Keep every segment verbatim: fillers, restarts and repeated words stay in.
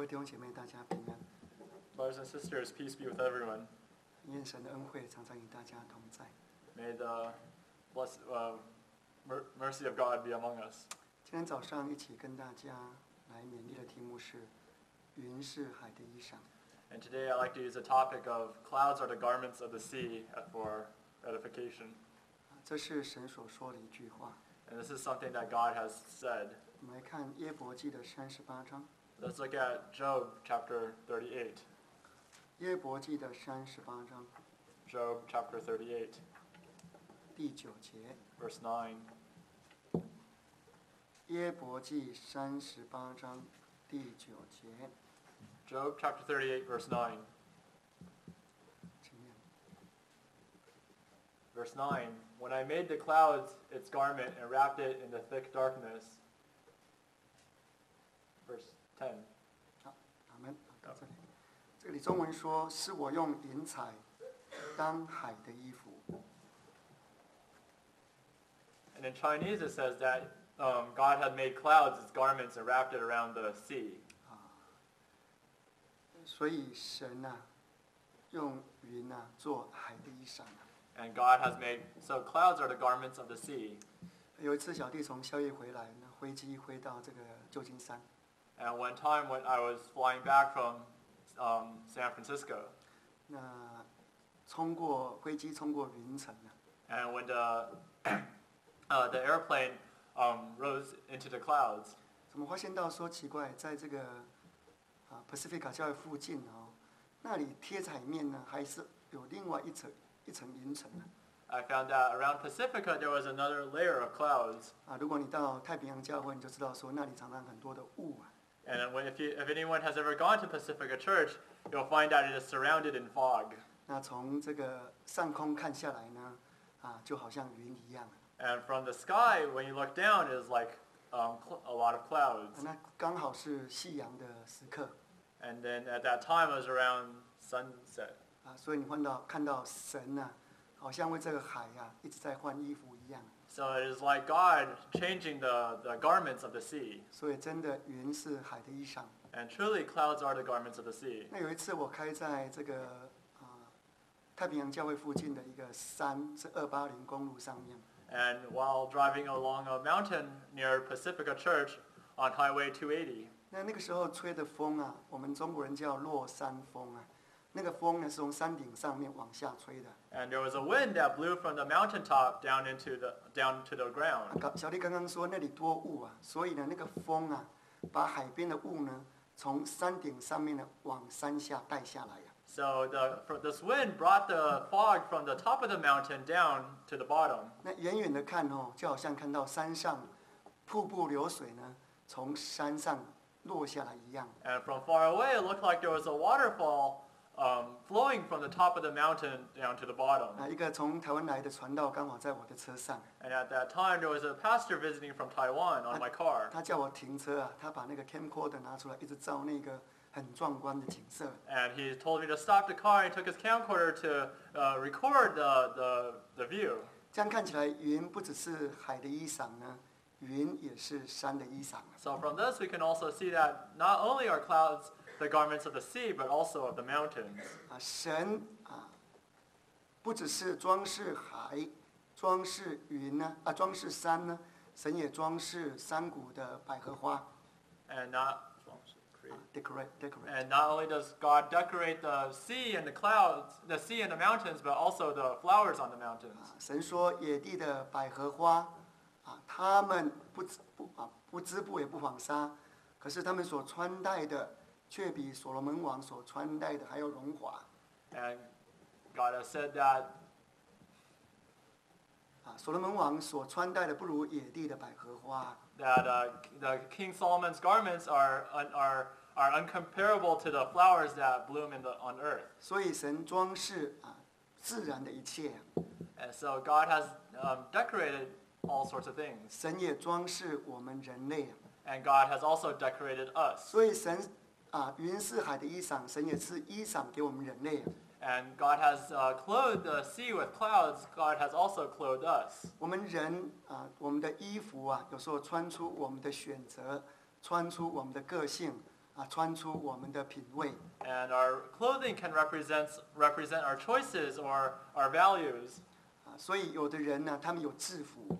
位弟兄姐妹，大家平安。 Brothers and sisters, peace be with everyone. 愿神的恩惠常常与大家同在。 May the bless, uh, mer- mercy of God be among us. 今天早上一起跟大家来勉励的题目是“云是海的衣裳”。 And today I'd like to use the topic of clouds are the garments of the sea for edification. 这是神所说的一句话。 And this is something that God has said. 我们来看约伯记的三十八章。 Let's look at Job chapter thirty-eight. 约伯记的三十八章 Job chapter thirty-eight, 第九节。 verse nine. 约伯记三十八章第九节， Job chapter thirty-eight, verse nine. 请念。 Verse nine, when I made the clouds its garment and wrapped it in the thick darkness. Verse ten. 好，阿门。到这里，这里中文说是我用云彩当海的衣服。 And in Chinese it says that um, God had made clouds as garments and wrapped it around the sea. 所以神呐、啊，用云呐、啊、做海的衣裳、啊。 And God has made, so clouds are the garments of the sea. 有一次小弟从宵夜回来，那飞机飞到这个旧金山。 And one time when I was flying back from um, San Francisco, 那冲过飞机冲过云层啊， and when the, uh, the airplane um, rose into the clouds, 怎么发现到说奇怪，在这个啊 Pacifica 教会附近哦，那里贴海面呢，还是有另外一层一层云层呢？ I found that around Pacifica there was another layer of clouds. 啊，如果你到太平洋教会，你就知道说那里常常很多的雾啊。 And when, if, you, if anyone has ever gone to Pacifica Church, you'll find that it is surrounded in fog. 那从这个上空看下来呢，啊，就好像云一样。 And from the sky, when you look down, it is like um, cl- a lot of clouds. 那刚好是夕阳的时刻 And then at that time, it was around sunset. 啊，所以你看到看到神呐、啊，好像为这个海呀、啊、一直在换衣服一样。 So it is like God changing the, the garments of the sea. 所以真的云是海的衣裳。 And truly, clouds are the garments of the sea. 那有一次我开在这个啊、太平洋教会附近的一个山，是二八零公路上面。 And while driving along a mountain near Pacifica Church on Highway two eighty, 那那个时候吹的风啊，我们中国人叫落山风啊。那个风呢是从山顶上面往下吹的。 and there was a wind that blew from the mountaintop down into the down to the 啊 ground. 刚小弟刚刚说那里多雾啊，所以呢那个风啊，把海边的雾呢从山顶上面呢往山下带下来呀、 So the for this wind brought the fog from the top of the mountain down to the bottom. 那远远的看哦，就好像看到山上瀑布流水呢从山上落下来一样。 And from far away, it looked like there was a waterfall um, flowing from the top of the mountain down to the bottom. 啊，一个从台湾来的传道刚好在我的车上， And at that time, there was a pastor visiting from Taiwan on my car. 他叫我停车啊，他把那个 camcorder 拿出来，一直照那个很壮观的景色。 And he told me to stop the car and took his camcorder to uh, record the, the, the view. 这样看起来，云不只是海的衣裳呢，云也是山的衣裳。 So from this, we can also see that not only are clouds the garments of the sea, but also of the mountains. 啊，神啊，不只是装饰海、装饰云呢，啊，装饰山呢，神也装饰山谷的百合花。 And not, 啊 decorate decorate。 and not only does God decorate the sea and the clouds, the sea and the mountains, but also the flowers on the mountains. 啊，神说野地的百合花，啊，他们不织不啊不织布也不纺纱，可是他们所穿戴的却比所罗门王所穿戴的还要荣华。 And God has said that 啊，所罗门王所穿戴的不如野地的百合花。 that uh, the King Solomon's garments are un, are are uncomparable to the flowers that bloom in the on earth. 所以神装饰啊自然的一切， And so God has um, decorated all sorts of things, 神也装饰我们人类。 and God has also decorated us. 所以神啊云是海的衣裳，神也是衣裳给我们人类。 And God has uh, clothed the sea with clouds. God has also clothed us. 我们人啊，我们的衣服啊，有时候穿出我们的选择，穿出我们的个性， 啊穿出我们的品味。 And our clothing can represent represent our choices or our values. 啊，所以有的人呢，他们有制服，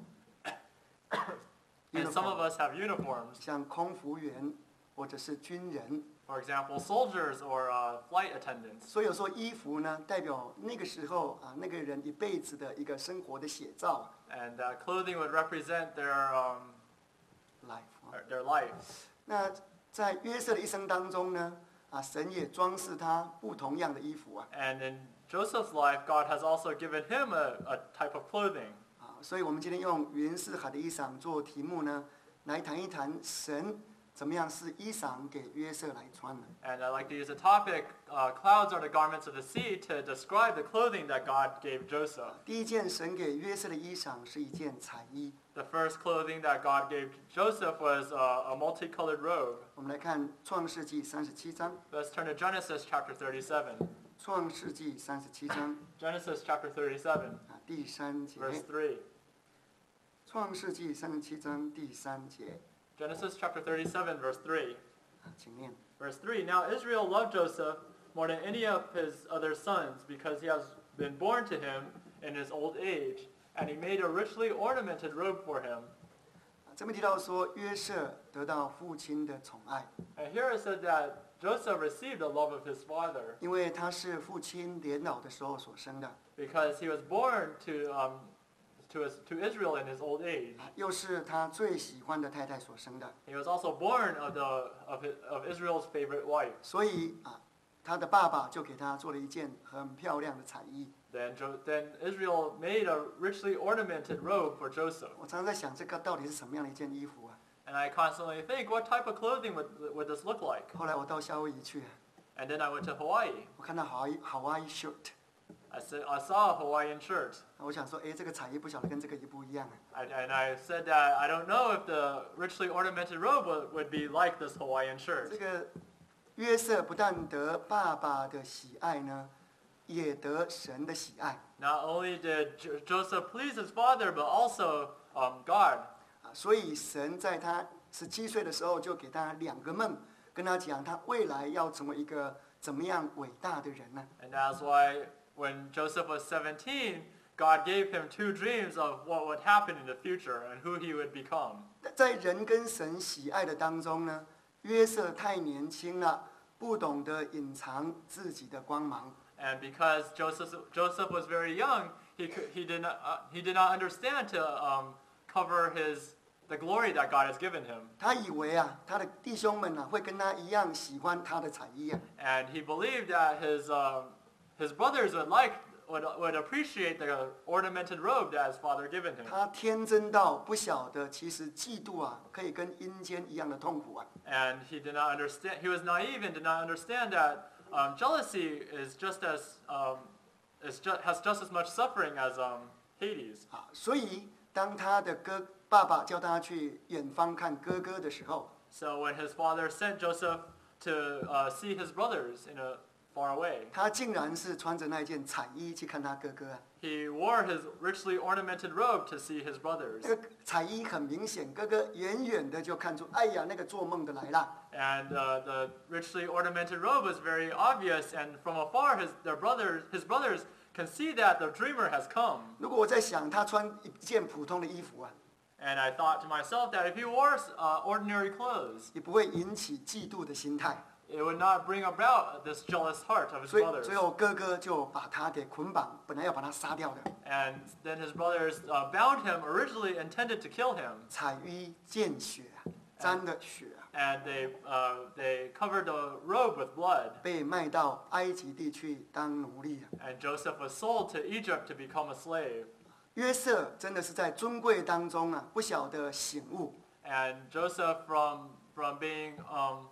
And some of uniform， us have uniforms. 像空服员或者是军人。 For example, soldiers or uh, flight attendants. 所以有时候衣服呢，代表那个时候啊那个人一辈子的一个生活的写照。 And uh, clothing would represent their um, life 啊 their life. 那在约瑟的一生当中呢，啊，神也装饰他不同样的衣服啊。 And in Joseph's life, God has also given him a, a type of clothing. 啊，所以我们今天用云四海的衣裳做题目呢，来谈一谈神怎么样是衣裳给约瑟来穿的。 And I like to use a topic, uh, clouds are the garments of the sea, to describe the clothing that God gave Joseph. 第一件神给约瑟的衣裳是一件彩衣。 The first clothing that God gave Joseph was uh, a multicolored robe. 我们来看创世纪三十七章， Let's turn to Genesis chapter thirty-seven. 创世纪三十七章 Genesis chapter thirty-seven, 啊第三节， verse three. 创世纪三十七章第三节 Genesis chapter thirty-seven, verse three. 啊，请念。 Verse three, Now Israel loved Joseph more than any of his other sons, because he has been born to him in his old age, and he made a richly ornamented robe for him. 啊这边提到说约瑟得到父亲的宠爱， And here it said that Joseph received the love of his father 因为他是父亲年老的时候所生的， because he was born to, um, to, his, to Israel in his old age. 啊又是他最喜欢的太太所生的， He was also born of, the, of, his, of Israel's favorite wife. 所以啊，他的爸爸就给他做了一件很漂亮的彩衣。 Then, jo- then Israel made a richly ornamented robe for Joseph. 我常常在想，这个到底是什么样的一件衣服啊？ And I constantly think, what type of clothing would, would this look like? 后来我到夏威夷去， And then I went to Hawaii. 我看到好哇伊好哇伊 shirt， I, said, I saw a Hawaiian shirt. 我想说，哎，这个彩衣不晓得跟这个衣不一样啊。 I, and I said that I don't know if the richly ornamented robe would, would be like this Hawaiian 这 shirt. 个约瑟不但得爸爸的喜爱呢，也得神的喜爱 Not only did Jo- Joseph please his father, but also um, God. 啊。所以神在他十七岁的时候就给他两个梦，跟他讲他未来要成为一个怎么样伟大的人呢？ And that's why when Joseph was seventeen, God gave him two dreams of what would happen in the future and who he would become. 在人跟神喜爱的当中呢，约瑟太年轻了，不懂得隐藏自己的光芒。 And because Joseph, Joseph was very young, he, could, he, did not, uh, he did not understand to um, cover his, the glory that God has given him. 他以为啊，他的弟兄们啊会跟他一样喜欢他的彩衣啊， And he believed that his, um, his brothers would, like, would, would appreciate the ornamented robe that his father given him. 他天真到不晓得，其实嫉妒啊可以跟阴间一样的痛苦啊。 And he did not understand, he was naive and did not understand that um, jealousy is just as, um, is ju- has just as much suffering as um, Hades. 啊，所以当他的哥爸爸叫他去远方看哥哥的时候， So when his father sent Joseph to uh, see his brothers in a far away, 他竟然是穿着那件彩衣去看他哥哥啊。 he wore his richly ornamented robe to see his brothers. 那个彩衣很明显，哥哥远远的就看出，哎呀，那个做梦的来了。 And uh, the richly ornamented robe was very obvious, and from afar, his their brothers, his brothers can see that the dreamer has come. 如果我在想，他穿一件普通的衣服啊， And I thought to myself that if he wore uh, ordinary clothes, 也不会引起嫉妒的心态。 it would not bring about this jealous heart of his 所以 brothers. 最后哥哥就把他给捆绑，本来要把他杀掉的。 And then his brothers uh, bound him, originally intended to kill him, 彩衣见血啊，沾了血啊， and they uh, they covered the robe with blood. 被卖到埃及地去当奴隶啊。 And Joseph was sold to Egypt to become a slave. 约瑟真的是在尊贵当中啊，不晓得醒悟 And Joseph, from from being um,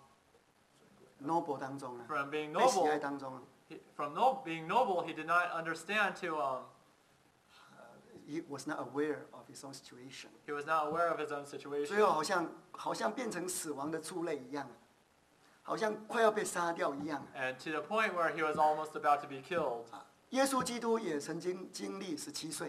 ，noble 当中啊， from being 被喜爱 noble, 当中啊， he, from no, being noble, he did not understand to um, he was not aware of his own situation。 he was not aware of his own situation. 最后好像好像变成死亡的畜类一样，好像快要被杀掉一样。 And to the point where he was almost about to be killed. 耶稣基督也曾经经历十七岁，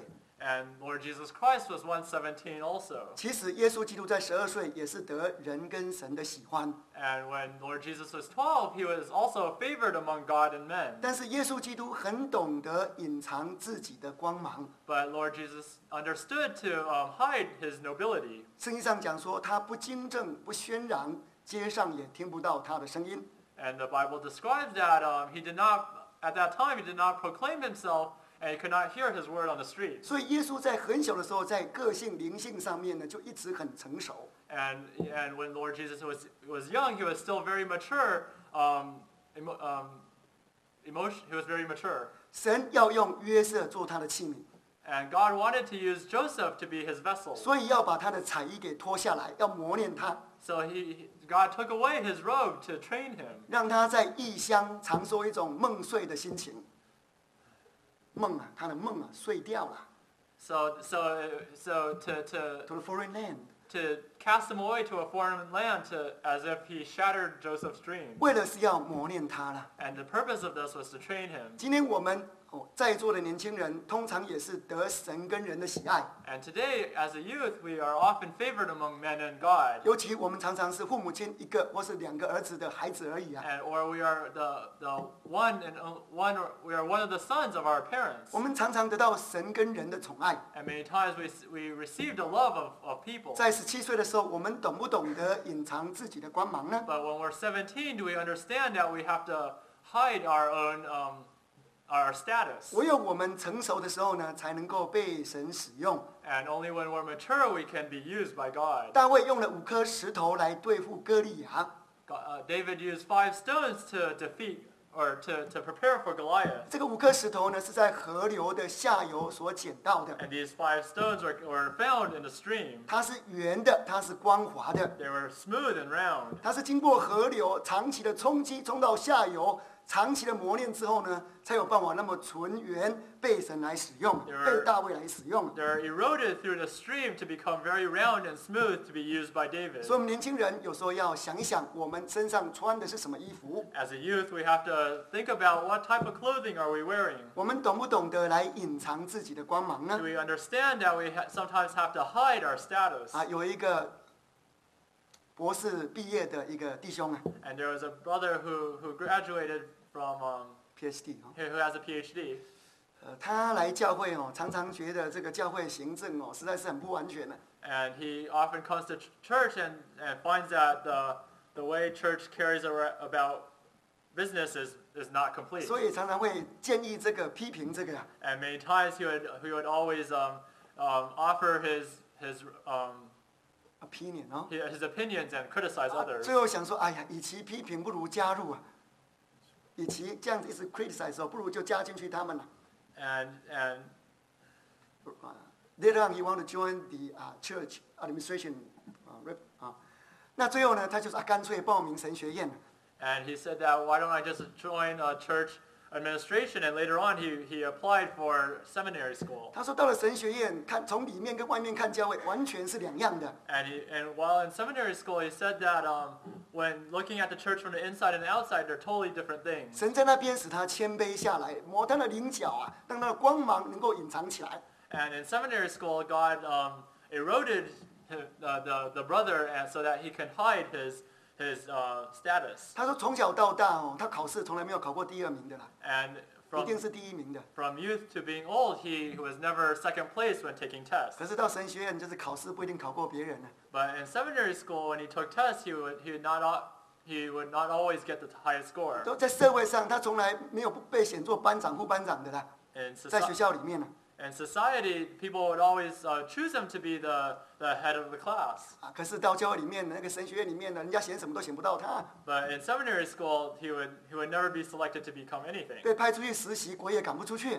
And Lord Jesus Christ was one seventeen also. 其实耶稣基督在十二岁也是得人跟神的喜欢， And when Lord Jesus was twelve, he was also favored among God and men. 但是耶稣基督很懂得隐藏自己的光芒。 But Lord Jesus understood to um, hide his nobility. 圣经上讲说，他不经正不喧嚷，街上也听不到他的声音。 And the Bible describes that um, he did not, at that time, he did not proclaim himself, and he could not hear his word on the street. 所以耶稣在很小的时候，在个性灵性上面呢，就一直很成熟。 And and when Lord Jesus was was young, he was still very mature. Um, emo, um, emotion, he was very mature. 神要用约瑟做他的器皿， And God wanted to use Joseph to be his vessel. 所以要把他的彩衣给脱下来，要磨练他， So he, God took away his robe to train him. 让他在异乡尝受一种梦碎的心情。梦啊，他的梦啊，碎掉了。 So so so to to To the foreign land， to cast him away to a foreign land, to as if he shattered Joseph's dream. 为了是要磨练他了。 And the purpose of this was to train him. 今天我们哦，在座的年轻人，通常也是得神跟人的喜爱。 And today, as a youth, we are often favored among men and God. 尤其我们常常是父母亲一个或是两个儿子的孩子而已啊。 And or we are the the one and o- one or we are one of the sons of our parents. 我们常常得到神跟人的宠爱。 And many times we s- we received the love of, of people. 在十七岁的时候，我们懂不懂得隐藏自己的光芒呢？ But when we're seventeen, do we understand that we have to hide our own um, our status? 唯有我们成熟的时候呢，才能够被神使用。 And only when we're mature we can be used by God. 大卫用了五颗石头来对付歌利亚， God uh, David used five stones to defeat or to, to prepare for Goliath. 这个五颗石头呢是在河流的下游所捡到的， And these five stones were, were found in the stream. 它是圆的，它是光滑的， They were smooth and round. 它是经过河流长期的冲击，冲到下游，长期的磨练之后呢，才有办法那么纯圆，被神来使用，被大卫来使用。 They're eroded through the stream to become very round and smooth to be used by David. 所以，我们年轻人有时候要想一想，我们身上穿的是什么衣服， As a youth, we have to think about what type of clothing are we wearing. 我们懂不懂得来隐藏自己的光芒 Do 呢？ we understand that we ha- sometimes have to hide our status? 啊，有一个博士毕业的一个弟兄啊 And there was a brother who, who graduated from, um, ，PhD 哦， who who has a PhD. 呃，他来教会哦，常常觉得这个教会行政哦，实在是很不完全的。 And he often comes to ch- church and, and finds that the, the way church carries ar- about business is, is not complete. 所以常常会建议这个批评这个啊， And many times he would, he would always um, um, offer his, his, um, opinion 哦， his his opinions and criticize 啊 others. 最后想说，哎呀，与其批评，不如加入啊。与其这样子一直 criticize 哦，不如就加进去他们了。 And, and, 啊 Later on, he want to join the 啊 church administration 啊 rep 啊。那最后呢，他就是啊，干脆报名神学院了。 and he said that, why don't I just join a church administration? And later on, he, he applied for seminary school. 他说到了神学院，看从里面跟外面看教会完全是两样的。 And, he, and while in seminary school, he said that um, when looking at the church from the inside and the outside, they're totally different things. 神在那边使他谦卑下来，磨他的棱角啊，让他的光芒能够隐藏起来。 And in seminary school, God um, eroded the, the, the brother and so that he can hide his, his uh, status. 他说从小到大哦，他考试从来没有考过第二名的啦， And 一 from, 定是第一名的。 from youth to being old, he was never second place when taking tests. 可是到神学院，就是考试不一定考过别人呢。 But in seminary school, when he took tests, he would, he would, not, al- he would not always get the highest score. 都在社会上，他从来没有被选做班长、副班长的啦， In, 在学 soci- 校里面呢。 in society, people would always uh, choose him to be the, the head of the class. 啊，可是到教会里面那个神学院里面呢，人家选什么都选不到他， But in seminary school, he would, he would never be selected to become anything. 被派出去实习，国也赶不出去。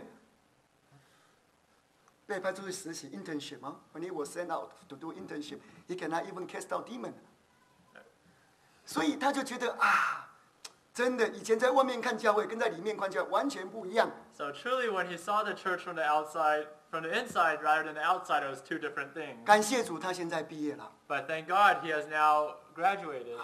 被派出去实习 internship 啊，when he was sent out to do internship, he cannot even cast out demon。所以他就觉得啊，真的以前在外面看教会跟在里面看教会完全不一样。 So truly, when he saw the church from the outside, from the inside rather than the outside, it was two different things. 感谢主，他现在毕业了。 But thank God he has now graduated.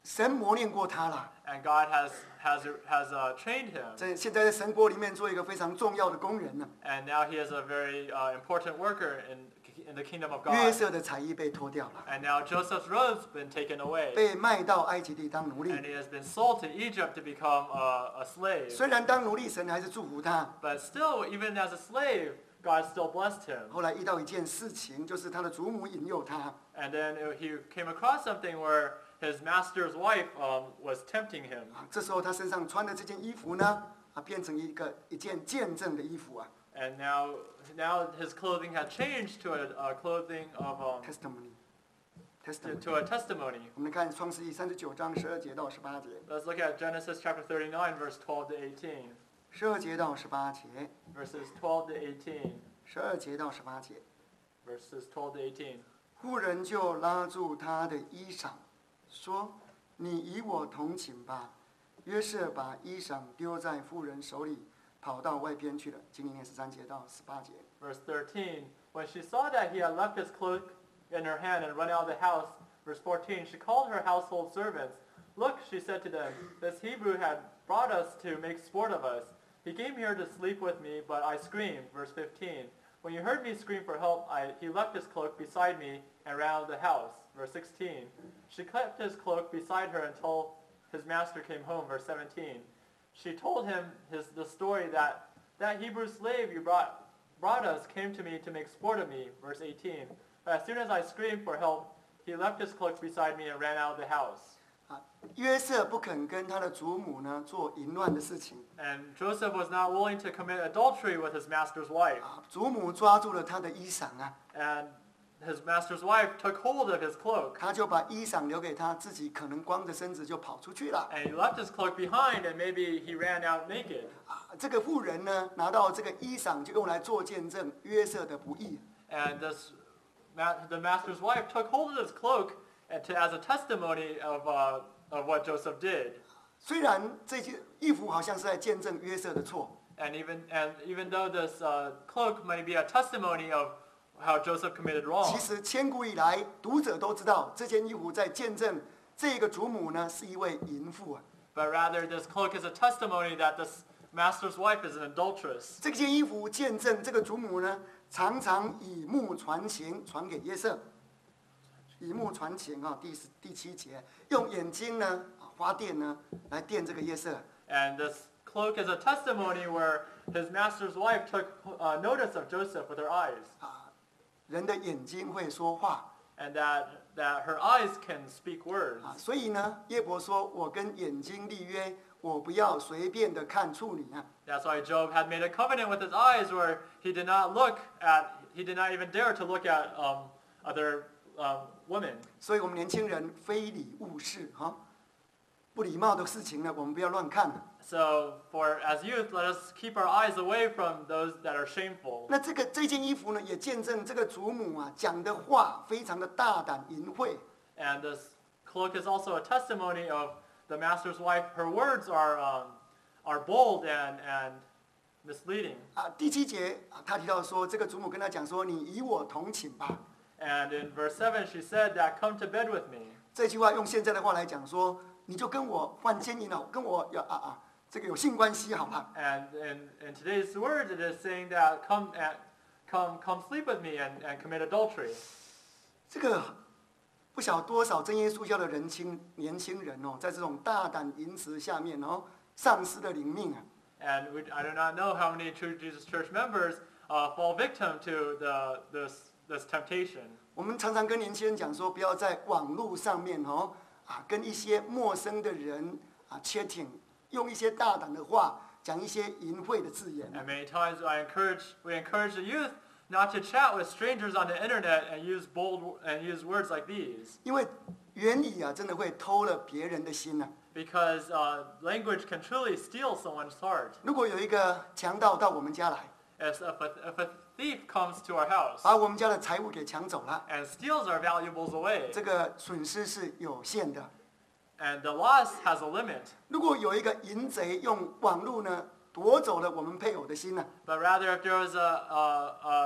神磨练过他了， and God has has has uh, trained him, 在现在在神国里面做一个非常重要的工人呢。 and now he is a very uh, important worker in in the kingdom of 约 God. 瑟的彩衣被脱掉了， And now Joseph's robe's been taken away, 被卖到埃及地当奴 and 隶。 he has been sold to Egypt to become a, a slave. 虽然当奴隶，神还是祝福他。 But still, even as a slave, God still blessed him. 后来遇到一件事情，就是他的祖母引诱他， And then he came across something where his master's wife um, was tempting him. 啊，这时候他身上穿的这件衣服呢，啊，变成一个一件见证的衣服啊 And now, now his clothing had changed to a, a clothing of um, ，testimony。 to, testimony。 to a testimony. 我们看创世纪三十九章十二节到十八节， Let's look at Genesis chapter thirty-nine, verse twelve to eighteen. 十二节到十八节， Verses twelve to eighteen. 十二节到十八节。 Verses twelve to eighteen. 妇人就拉住他的衣裳，说：“你与我同寝吧。”约瑟把衣裳丢在妇人手里，跑到外边去了。经里面十三节到十八节。 Verse thirteen. When she saw that he had left his cloak in her hand and run out of the house, verse fourteen, she called her household servants. Look, she said to them, this Hebrew had brought us to make sport of us. He came here to sleep with me, but I screamed. Verse fifteen. When you heard me scream for help, I, he left his cloak beside me and ran out of the house. Verse sixteen. She kept his cloak beside her until his master came home. Verse seventeen. She told him his, the story that that Hebrew slave you brought, brought us came to me to make sport of me. Verse eighteen. But as soon as I screamed for help, he left his cloak beside me and ran out of the house. 啊，约瑟不肯跟他的祖母呢做淫乱的事情 And Joseph was not willing to commit adultery with his master's wife. 啊，祖母抓住了他的衣裳啊， And his master's wife took hold of his cloak. 他就把衣裳留给他，自己可能光着身子就跑出去了 And he left his cloak behind and maybe he ran out naked. 啊。这个妇人呢，拿到这个衣裳就用来做见证约瑟的不义。 And this, ma- the master's wife took hold of his cloak and to, as a testimony of, uh, of what Joseph did. 虽然这件衣服好像是在见证约瑟的错， And even, and even though this uh, cloak might be a testimony of how Joseph committed wrong, 其实千古以来读者都知道，这件衣服在见证这个祖母呢是一位淫妇啊。 but rather this cloak is a testimony that this master's wife is an adulteress. 这件衣服见证这个祖母呢，常常以目传情，传给约瑟。以目传情啊，第十第七节，用眼睛呢，啊花电呢，来电这个约瑟。 And this cloak is a testimony where his master's wife took uh, notice of Joseph with her eyes, 啊，人的眼睛会说话 and that, that her eyes can speak words. 啊，所以呢，耶伯说：“我跟眼睛立约，我不要随便的看处女啊。” That's why Job had made a covenant with his eyes where he did not look at, he did not even dare to look at um, other um, women. 所以我们年轻人非礼勿视哈，不礼貌的事情呢，我们不要乱看。 So for as youth, let us keep our eyes away from those that are shameful. 那这个这件衣服呢，也见证这个祖母啊讲的话非常的大胆淫秽 And this cloak is also a testimony of the master's wife. Her words are, um, are bold and, and misleading. 啊。第七节啊，他提到说，这个祖母跟他讲说：“你与我同寝吧。 And in verse seven, she said that, come to bed with me. ” 这句话用现在的话来讲说，你就跟我犯奸淫了，跟我有啊啊这个有性关系好了。 And in, in today's words, it is saying that, come, and, come, come sleep with me and, and commit adultery. 这个不晓多少真耶稣教的人轻年轻人哦，在这种大胆淫词下面哦，丧失了灵命啊。 And we, I do not know how many True Jesus Church members uh, fall victim to the, this, this temptation. 我们常常跟年轻人讲说，不要在网络上面哦啊，跟一些陌生的人啊 chatting， 用一些大胆的话，讲一些淫秽的字眼。 And many times I encourage, we encourage the youth not to chat with strangers on the internet and use bold and use words like these. 因为言语啊，真的会偷了别人的心呐、啊。 Because uh, language can truly steal someone's heart. 如果有一个强盗到我们家来， If, if, a, if a thief comes to our house 把我们家的财物给抢走了， and steals our valuables away, 这个损失是有限的。 and the loss has a limit, 如果有一个淫贼用网络呢夺走了我们配偶的心呢、 but rather if there was a, a, a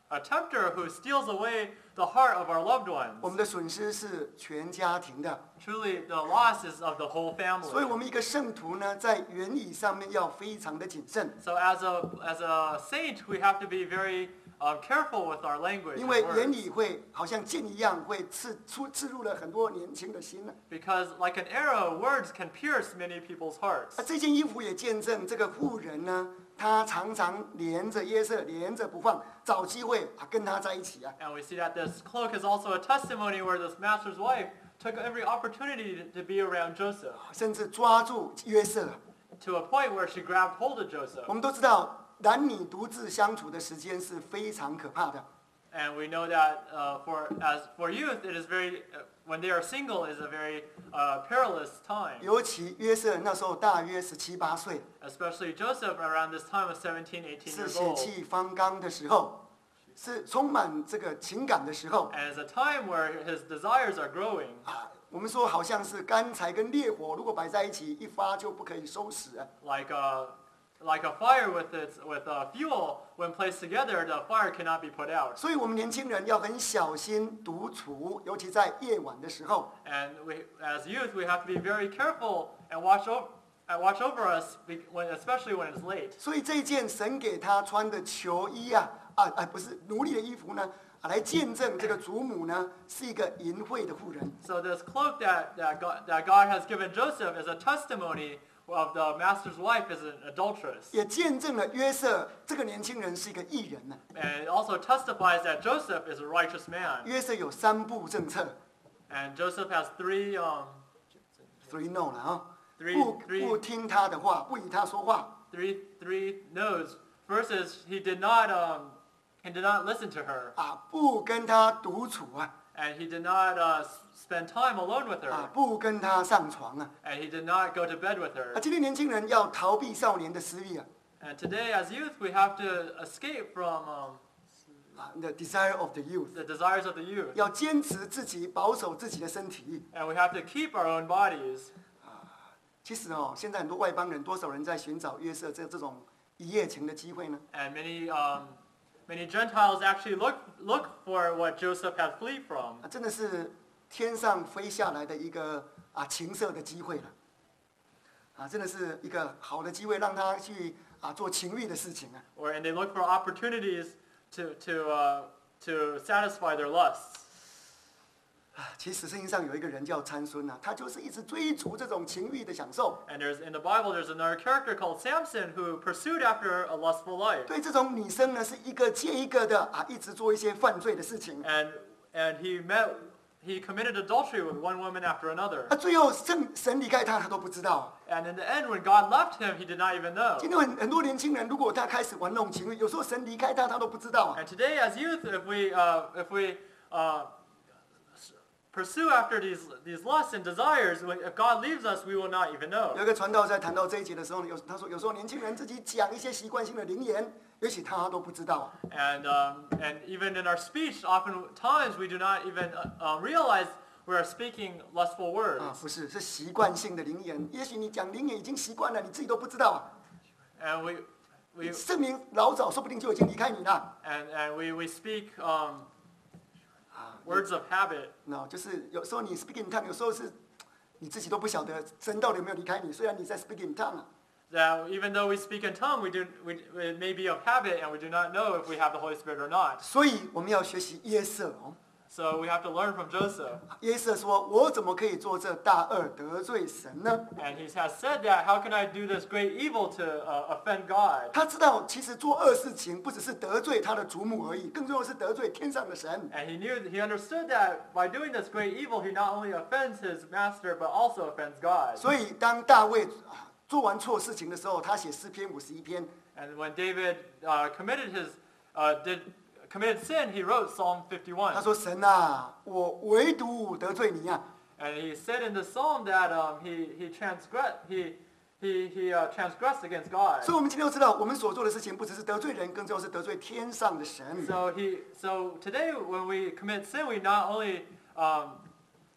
a tempter who steals away the heart of our loved 我 ones. 们的损失是全家庭的。 Truly, the loss is of the whole 所以，我 family. 们一个圣徒呢，在言语上面要非常的谨慎， So as a as a saint, we have to be very um, careful with our language 因 and 为言 words. 语会好像剑一样，会刺出刺入了很多年轻的心呢。 Because like an arrow, words can pierce many people's hearts. 啊，这件衣服也见证这个妇人呢，她常常连着约瑟，连着不放，找机会啊跟他在一起啊。 And we see that this cloak is also a testimony where this master's wife took every opportunity to, to be around Joseph, 甚至抓住约瑟。 to a point where she grabbed hold of 我 Joseph. 们都知道，男女独自相处的时间是非常可怕的。 And we know that uh, for as for youth, it is very uh, when they are single is a very uh, perilous time. 尤其约瑟那时候大约十七八岁， Especially Joseph around this time of seventeen, eighteen 是 years 血 old. 气方刚的时候，是充满这个情感的时候 And it's a time where his desires are growing. 啊。我们说好像是干柴跟烈火，如果摆在一起，一发就不可以收拾啊。 Like a like a fire with its with uh, fuel when placed together, the fire cannot be put out. 所以，我们年轻人要很小心独处，尤其在夜晚的时候。 And we, as youth, we have to be very careful and watch over and watch over us, be- when, especially when it's late. 所以这件神给他穿的球衣啊，啊啊，不是奴隶的衣服呢，啊，来见证这个祖母呢是一个淫秽的妇人。 So this cloak that that God, that God has given Joseph is a testimony of the master's wife is an adulteress, 也见证了约瑟这个年轻人是一个义人呢。 and it also testifies that Joseph is a righteous man. 约瑟有三步政策 And Joseph has three um ，three no 了啊， three 不 three 不听他的话，不与他说话。 three three no's. First is he did not um he did not listen to her, 啊，不跟他独处啊， and he did not uh, s- spend time alone with 啊 her, ， 不跟他上床啊。 and he did not go to bed with 啊， her. 今天年轻人要逃避少年的私欲啊， And today, as youth, we have to escape from um, 啊，the desire of the youth， the desires of the youth, 要坚持自己，保守自己的身体。 and we have to keep our own bodies. 其实哦，现在很多外邦人，多少人在寻找约瑟这这种一夜情的机会呢？ And many um, many Gentiles actually look look for what Joseph had fled from. 啊，真的是天上飞下来的一个啊情色的机会了。啊，真的是一个好的机会，让他去啊做情欲的事情啊。 Or and they look for opportunities to to uh, to satisfy their lusts. 啊其实圣经上有一个人叫参孙啊，他就是一直追逐这种情欲的享受。 And there's in the Bible there's another character called Samson who pursued after a lustful life. 对这种女生呢，是一个接一个的啊，一直做一些犯罪的事情。 And and he met he committed adultery with one woman after another. 啊，最后圣神离开他，他都不知道。 And in the end, when God left him, he did not even know. 今天很很多年轻人，如果他开始玩弄情欲，有时候神离开他，他都不知道啊。 And today, as youth, if we uh, if we uh, s- pursue after these these lusts and desires, when, if God leaves us, we will not even 有 know. 一个传道在谈到这一节的时候，有他说有时候年轻人自己讲一些习惯性的灵言，也许他都不知道啊。 And um, and even in our speech, oftentimes we do not even uh, uh, realize we are speaking lustful 啊， words. 不是，是习惯性的灵言。也许你讲灵言已经习惯了，你自己都不知道啊。 And we we 圣灵老早说不定就已经离开你了。 and and we we speak um, 啊， words of habit. 那就是有时候你 speak in tongue，有时候是你自己都不晓得神到底有没有离开你。虽然你在 speak in tongue 啊， That even though we speak in tongue, we do we, it may be of habit, and we do not know if we have the Holy Spirit or not. 所以我们要学习约瑟哦。 So we have to learn from Joseph. 约瑟说：“我怎么可以做这大恶得罪神呢 And he has said that, how can I do this great evil to uh, offend？” God? 他知道，其实做恶事情不只是得罪他的祖母而已，更重要的是得罪天上的神。 And he knew, he understood that by doing this great evil, he not only offends his master, but also offends God. 所以，当大卫啊做完错事情的时候，他写诗篇五十一篇。 And when David uh, committed his uh, did committed sin, he wrote Psalm 他 fifty-one. 说：“神啊，我唯独得罪你啊！ And he said in the psalm that um, he he transgressed he he he uh, transgressed against God. 所以，我们今天都知道，我们所做的事情不只是得罪人，更重要是得罪天上的神。 So he so today when we commit sin, we not only um,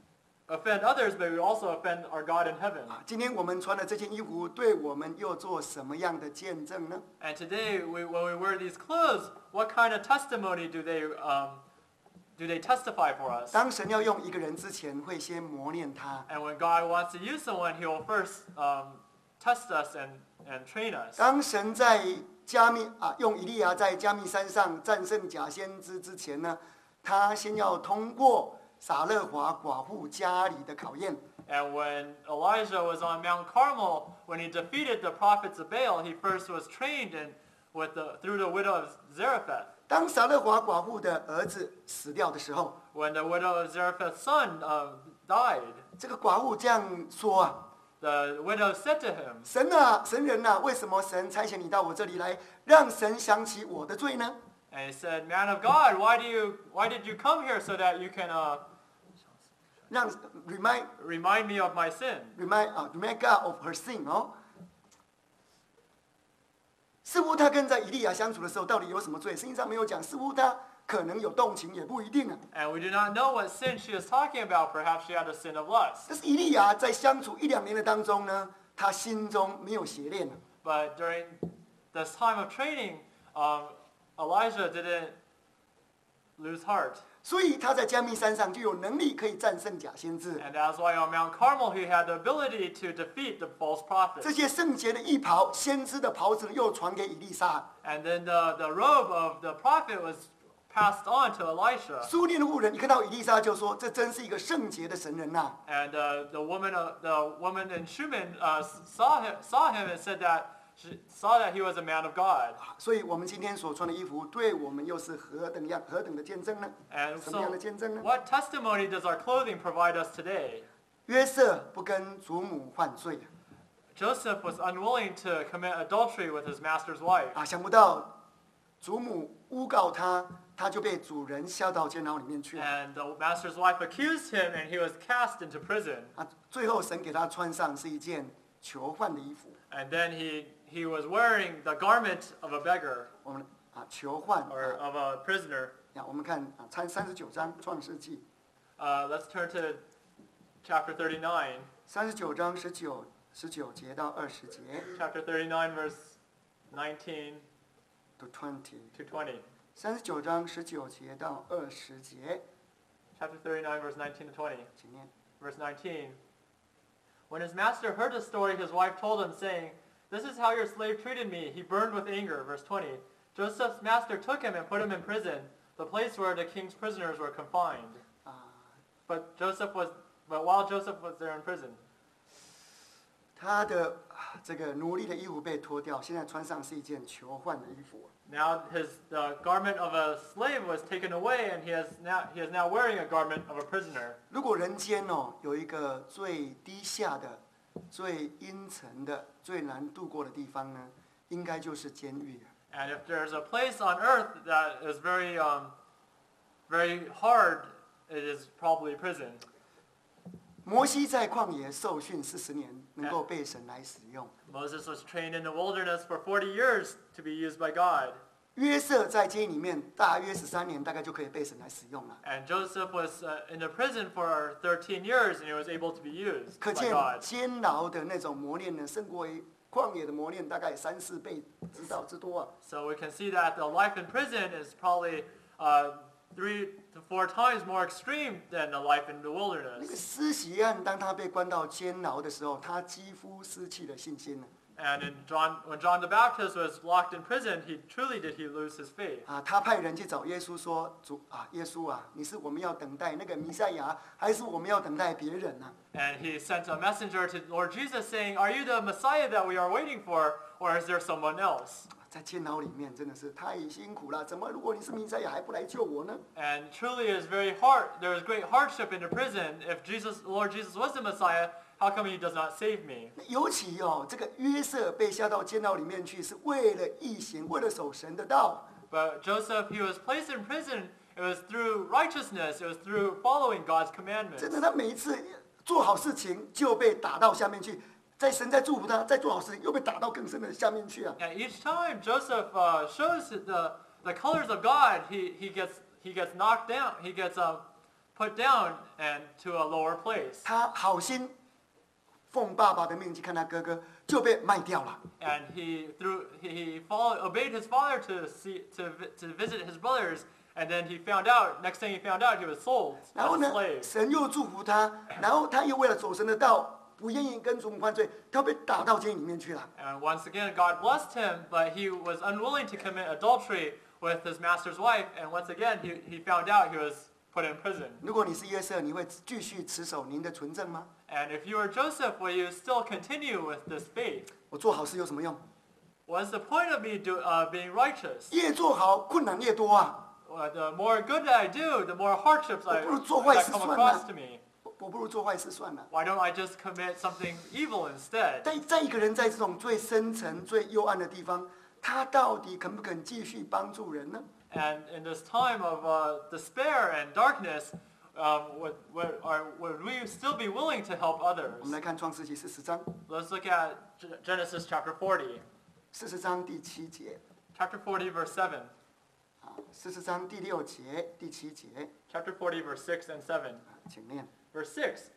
offend others, but we also offend our God in heaven. 啊，今天我们穿的这件衣服，对我们又做什么样的见证呢？ And today, we, when we wear these clothes, what kind of testimony do they um, do they testify for us? 当神要用一个人之前，会先磨练他。 And when God wants to use someone, He will first um, test us and, and train us. 当神在加密啊，用以利亚在加密山上战胜假先知之前呢，他先要通过撒勒华寡妇家里的考验。 And when Elijah was on Mount Carmel, when he defeated the prophets of Baal, he first was trained in, with the, through the widow of Zarephath. 当撒勒华寡妇的儿子死掉的时候， When the widow of Zarephath's son um, died, 这个寡妇这样说啊。 the widow said to him, 神啊，神人啊，为什么神差遣你到我这里来，让神想起我的罪呢？ and he said, "Man of God, why do you, why did you come here so that you can uh, 让 remind remind me of my sin?" remind 啊 remind God of her sin 哦。似乎他跟在以利亚相处的时候，到底有什么罪？圣经上没有讲，似乎他可能有动情，也不一定啊。 And we do not know what sin she is talking about. Perhaps she had a sin of lust. 但是以利亚在相处一两年的当中呢，他心中没有邪念了。 But during this time of training, um, Elijah didn't lose heart. 所以他在加密山上就有能力可以战胜假先知。 And that's why on Mount Carmel he had the ability to defeat the false 这 prophets. 些圣洁的衣袍、先知的袍子又传给以利沙。 And then the, the robe of the prophet was passed on to Elisha. 苏念的妇人一看到以利沙就说：“这真是一个圣洁的神人呐、 And uh, the woman, uh, the woman in Shunem uh, saw him, saw him and said that she saw that he was a man of God. 所以，我们今天所穿的衣服，对我们又是何等样、何等的见证呢？ And 什么样 so, 的见证呢？ what testimony does our clothing provide us today? 约瑟不跟祖母犯罪 Joseph was unwilling to commit adultery with his master's wife. 啊，想不到祖母诬告他，他就被主人下到监牢里面去了 And the master's wife accused him, and he was cast into prison. 啊。最后，神给他穿上是一件囚犯的衣服。 And then he, he was wearing the garment of a beggar 我们啊，囚犯 or 啊， of a prisoner. 呀，我们看啊，参三十九章创世纪， Uh, let's turn to chapter thirty-nine. 三十九章十九十九节到二十节 Chapter thirty-nine, verse nineteen to twenty， to twenty. 三十九章十九节到二十节， Chapter thirty-nine, verse nineteen to twenty. 请念。 Verse nineteen. When his master heard the story, his wife told him, saying, "This is how your slave treated me." He burned with anger. Verse twenty. Joseph's master took him and put him in prison, the place where the king's prisoners were confined. 啊， But Joseph was, but while Joseph was there in prison, 他的啊这个奴隶的衣服被脱掉，现在穿上是一件囚犯的衣服。 now his the garment of a slave was taken away, and he has now he is now wearing a garment of a prisoner. 如果人间哦有一个最低下的、最阴沉的、最难度过的地方呢，应该就是监狱。 And if there's a place on earth that is very um, very hard, it is probably prison. 摩西在旷野受训四十年，能够被神来使用。 Moses was trained in the wilderness for forty years to be used by God. 约瑟在监狱里面大约十三年，大概就可以被神来使用了。 And Joseph was uh, in the prison for thirteen years, and he was able to be used 可 by 见 God. 监牢的那种磨练呢，胜过于旷野的磨练，大概三四倍之道之多啊。 So we can see that the life in prison is probably uh, three to four times more extreme than the life in the 那个 wilderness. 施洗案，当他被关到监牢的时候，他几乎失去了信心了。 And in John, when John the Baptist was locked in prison, he truly did he lose his faith. 啊，他派人去找耶稣说：“主啊，耶稣啊，你是我们要等待那个弥赛亚，还是我们要等待别人呢、 And he sent a messenger to Lord Jesus saying, "Are you the Messiah that we are waiting for, or is there someone else?" 在监牢里面真的是太辛苦了，怎么如果你是弥赛亚还不来救我呢？ And truly it is very hard. There is great hardship in the prison. If Jesus, Lord Jesus was the Messiah, how come he does not save me? 尤其哦，这个约瑟被下到监牢里面去，是为了义行，为了守神的道。 But Joseph, he was placed in prison. It was through righteousness. It was through following God's 真 commandments. 的，他每一次做好事情就被打到下面去，在神在祝福他，在做好事情又被打到更深的下面去啊！ And each time Joseph uh, shows the, the colors of God, he, he gets he gets knocked down. He gets uh, put down and to a lower place. 他好心奉爸爸的命去看他哥哥，就被卖掉了。 And he through he, he followed, obeyed his father to see to vi- to visit his brothers, and then he found out. Next thing he found out, he was sold 然后 as a 呢， slave. 神又祝福他，然后他又为了走神的道，不愿意跟祖母犯罪，他被打到监狱里面去了。 And once again, God blessed him, but he was unwilling to commit adultery with his master's wife. And once again, he he found out he was put in prison. 如果你是约瑟，你会继续持守您的纯正吗？ And if you were Joseph, will you still continue with this faith? 我做好事有什么用？ What's the point of me do, uh, being righteous? 越做好，困难越多啊！ Uh, the more good that I do, the more hardships I, 我不如做坏 that 事 come 算 across 了 to me. 我我不如做坏事算了。 Why don't I just commit something evil instead? 在在一个人在这种最深层、最幽暗的地方，他到底肯不肯继续帮助人呢？ And in this time of uh, despair and darkness, um, would, would, are, would we still be willing to help 我 others? 们来看创世纪四十章， Let's look at G- Genesis chapter forty. 四十章第七节 Chapter forty, verse seven. 啊，四十章第六节、第七节 Chapter forty, verse six and seven. 啊，请念。 Verse six.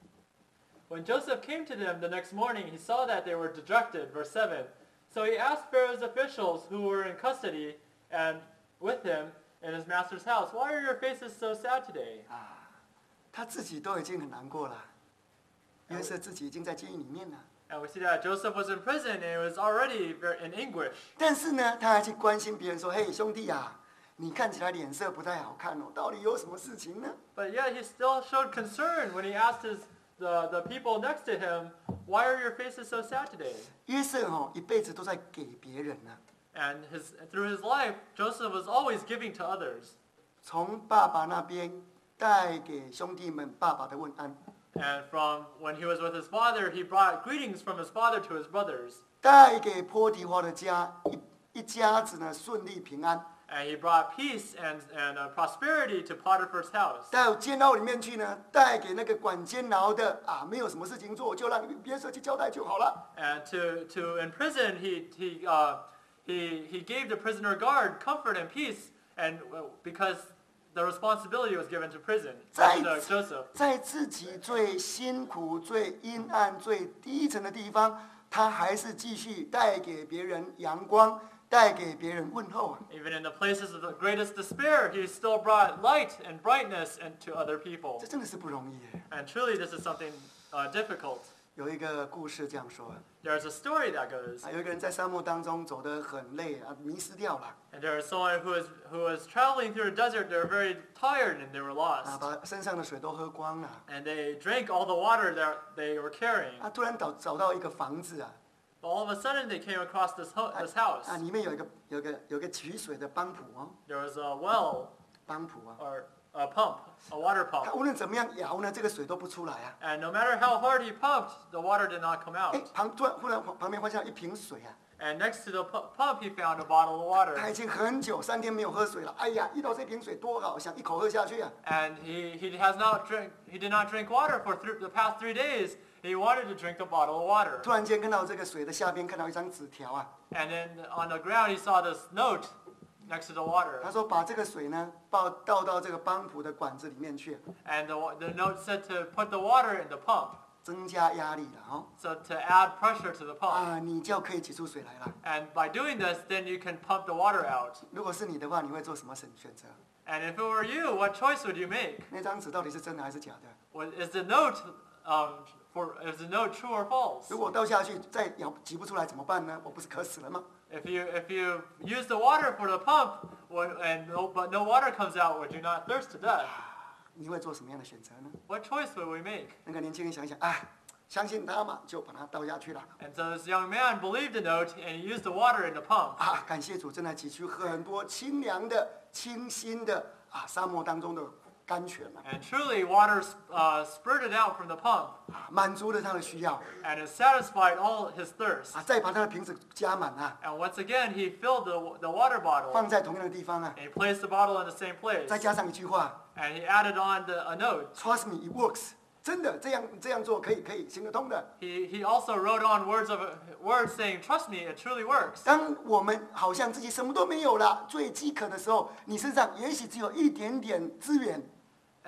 When Joseph came to them the next morning, he saw that they were dejected. Verse seven. So he asked Pharaoh's officials who were in custody and with him in his master's house, "Why are your faces so sad today?" 啊，他自己都已经很难过了，约瑟自己已经在监狱里面了， And we see that Joseph was in prison and he was already very in anguish. 但是呢，他还去关心别人说：“嘿，兄弟啊，你看起来脸色不太好看哦，到底有什么事情呢 But yet he still showed concern when he asked his the, the people next to him, "Why are your faces so sad today?" ？” 约瑟哦，一辈子都在给别人呢、 And his, through his life, Joseph was always giving to others. 从爸爸那边带给兄弟们爸爸的问安， And from when he was with his father, he brought greetings from his father to his brothers. 带给波提花的家一一家子呢顺利平安， And he brought peace and, and uh, prosperity to Potiphar's house. 到监牢里面去呢，带给那个管监牢的啊，没有什么事情做，就让约瑟去交代就好了。 And to, to in prison, he, he, uh, he, he gave the prisoner guard comfort and peace, and uh, because the responsibility was given to prison, 在 to Joseph. 在自己最辛苦、最阴暗、最低沉的地方，他还是继续带给别人阳光，带给别人问候啊。 Even in the places of the greatest despair, he still brought light and brightness and to other people. 这真的是不容易耶。 And truly, this is something uh, difficult. 有一个故事这样说， There's a story that goes, 啊，有一个人在沙漠当中走得很累啊，迷失掉了 and there was someone who was who was traveling through the desert. They were very tired and they were 啊， lost, 把身上的水都喝光了 and they drank all the water that they were carrying. 啊，突然找找到一个房子啊， But all of a sudden, they came across this ho- 啊 this house. 啊，里面有一个有个有个取水的帮浦哦， There was a well 帮浦啊， or a pump, a water 他 pump, 无论怎么样摇呢，这个水都不出来啊。 and no matter how hard he pumped, the water did not come 哎 out.， 旁突然忽然旁边发现一瓶水啊， And next to the pu- pump, he found a bottle of water. 他已经很久三天没有喝水了。哎呀，遇到这瓶水多好，想一口喝下去啊。 And he, he has not drink he did not drink water for th- the past three days. He wanted to drink a bottle of water. 突然间看到这个水的下边看到一张纸条啊， And then on the ground, he saw this note next to the water. 他说把这个水呢倒倒到这个帮浦的管子里面去， And the, wa- the note said to put the water in the pump, 增加压力了哦。 so to add pressure to the pump. 啊，你就可以挤出水来了。 And by doing this, then you can pump the water out. 如果是你的话，你会做什么选选择？ And if it were you, what choice would you make? 那张纸到底是真的还是假的？ Was, is the note um, for is the note true or false? 如果倒下去再舀挤不出来怎么办呢？我不是渴死了吗？ If you if you use the water for the pump, what, and no, but no water comes out, would you not thirst to death? 你会做什么样的选择呢？ What choice would we make? 那个年轻人想一想，啊，相信他嘛，就把它倒下去了。 And so this young man believed the note and he used the water in the pump. 啊，感谢主，正在汲取很多清凉的、清新的啊沙漠当中的甘泉啊， And truly, water uh, spurted out from the pump 啊满足了他的需要 and it satisfied all his thirst. 啊，再把他的瓶子加满啊， And once again, he filled the, the water bottle 放在同样的地方啊， and he placed the bottle in the same place. 再加上一句话 And he added on the, a note. ，Trust me, it works，真的这样这样做可以可以行得通的。 He, he also wrote on words of words saying, "Trust me, it truly works." 当我们好像自己什么都没有了，最饥渴的时候，你身上也许只有一点点资源，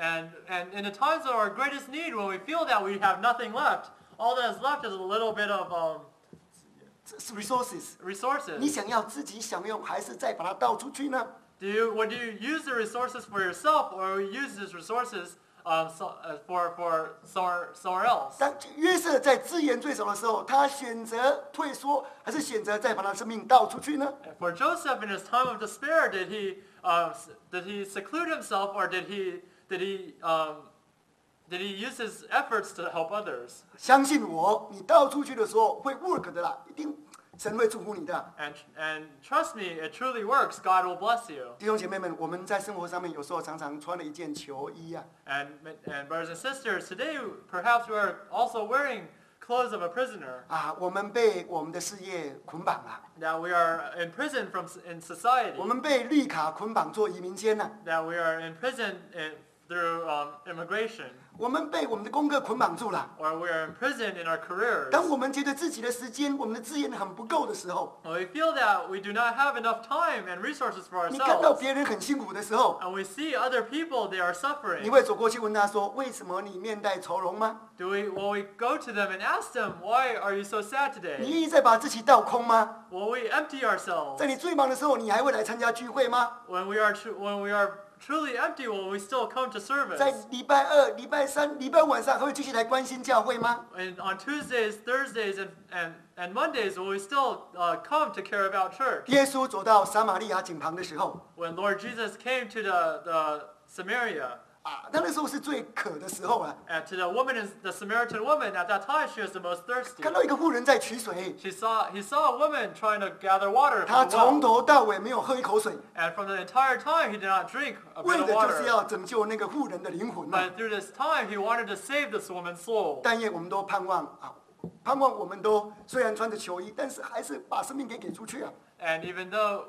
And, and in the times of our greatest need, when we feel that we have nothing left, all that is left is a little bit of um, resources， resources. 你想要自己享用，还是再把它倒出去呢？ Do you, would you use the resources for yourself, or will you use these resources um, so, uh, for, for somewhere, somewhere else? 当约瑟在自言最少的时候，他选择退缩，还是选择再把他的生命倒出去呢？ For Joseph, in his time of despair, did he, uh, did he seclude himself, or did he, did he, um, did he use his efforts to help others? 相信我，你倒出去的时候会 work 的啦，一定神会祝福你的。 And, and trust me, it truly works. God will bless you. 弟兄姐妹们，我们在生活上面有时候常常穿了一件球衣啊， And, and brothers and sisters, today perhaps we are also wearing clothes of a prisoner. 啊，我们被我们的事业捆绑了， That we are imprisoned from in society. 我们被绿卡捆绑做移民监了， That we are imprisoned in, through um, immigration. 我们被我们的功课捆绑住了。 Or we are imprisoned in our careers. 当我们觉得自己的时间、我们的资源很不够的时候， When we feel that we do not have enough time and resources for 你看到 ourselves, 别人很辛苦的时候， and we see other people, they are 你 suffering, 会走过去问他说：“为什么你面带愁容吗？ do we, will we go to them and ask them, why are you so sad 你 today? 愿意再把自己倒空吗？ Will we empty ourselves? 在你最忙的时候，你还会来参加聚会吗？ When we are, tru- when we are truly empty, will we still come to 在 service? 礼拜二、礼拜三、礼拜五晚上还会继续来关心教会吗？ And on Tuesdays, Thursdays, and, and, and Mondays, will we still uh, come to care about church? 耶稣走到撒玛利亚井旁的时候， When Lord Jesus came to the, the Samaria, 啊，他那时候是最渴的时候啊， and to the woman, in, the Samaritan woman, at that time she was the most thirsty. 看到一个妇人在取水， She saw, he saw a woman trying to gather water 他 from the 从 well, 头到尾没有喝一口水， and from the entire time he did not drink a 为 bit 的 of 就是 water. 要拯救那个妇人的灵魂嘛。 But through this time, he wanted to save this woman's soul. 但愿我们都盼望啊，盼望我们都虽然穿着球衣，但是还是把生命给给出去啊。 And even though